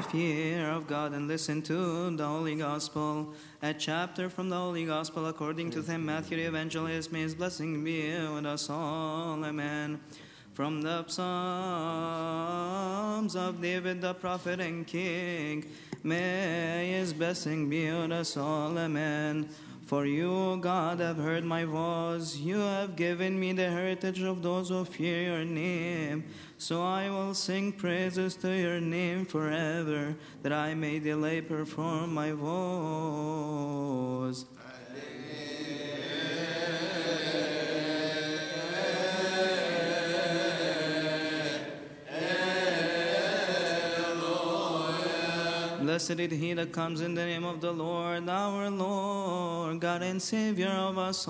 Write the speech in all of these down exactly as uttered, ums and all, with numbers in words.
fear of God and listen to the Holy Gospel. A chapter from the Holy Gospel according to Saint Matthew the Evangelist. May his blessing be with us all. Amen. From the Psalms of David the prophet and king, may his blessing be with us all. Amen. For you, God, have heard my voice. You have given me the heritage of those who fear your name. So I will sing praises to your name forever, that I may daily perform my vows. Blessed is he that comes in the name of the Lord, our Lord, God and Savior of us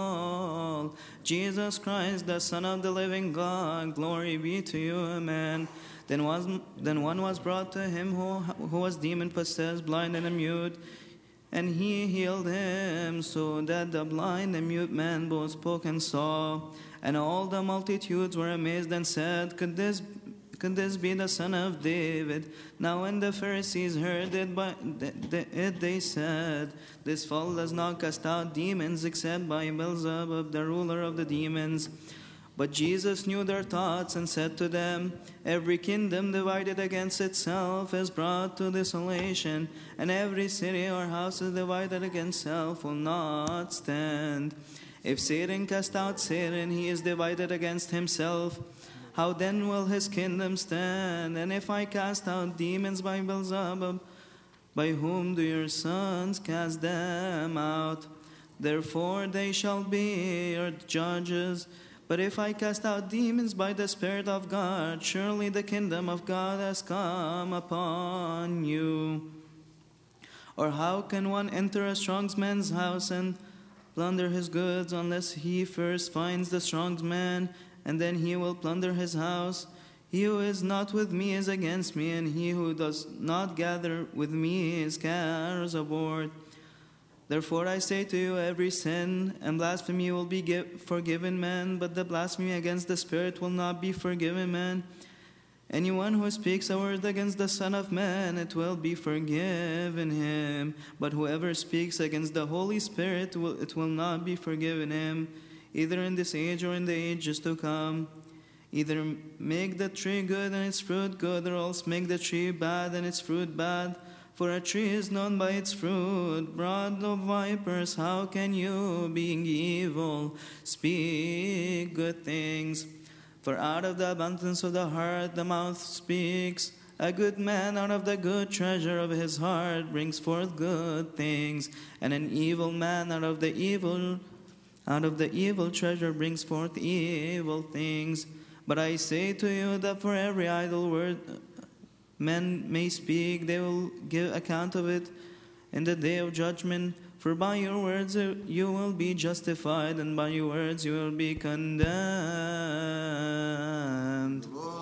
all. Jesus Christ, the Son of the living God, glory be to you, amen. Then, was, then one was brought to him who, who was demon-possessed, blind and mute, and he healed him, so that the blind and mute man both spoke and saw. And all the multitudes were amazed and said, Could this Could this be the son of David? Now when the Pharisees heard it, by, it they said, This fellow does not cast out demons except by Beelzebub, the ruler of the demons. But Jesus knew their thoughts and said to them, Every kingdom divided against itself is brought to desolation, and every city or house is divided against itself will not stand. If Satan cast out Satan, he is divided against himself. How then will his kingdom stand? And if I cast out demons by Beelzebub, by whom do your sons cast them out? Therefore they shall be your judges. But if I cast out demons by the Spirit of God, surely the kingdom of God has come upon you. Or how can one enter a strong man's house and plunder his goods unless he first finds the strong man, and then he will plunder his house? He who is not with me is against me, and he who does not gather with me is scatters abroad. Therefore I say to you, every sin and blasphemy will be give, forgiven man, but the blasphemy against the Spirit will not be forgiven man. Anyone who speaks a word against the Son of Man, it will be forgiven him. But whoever speaks against the Holy Spirit, will, it will not be forgiven him, either in this age or in the ages to come. Either make the tree good and its fruit good, or else make the tree bad and its fruit bad. For a tree is known by its fruit. Brood of vipers, how can you, being evil, speak good things? For out of the abundance of the heart the mouth speaks. A good man out of the good treasure of his heart brings forth good things, and an evil man out of the evil out of the evil treasure brings forth evil things. But I say to you that for every idle word men may speak, they will give account of it in the day of judgment. For by your words you will be justified, and by your words you will be condemned.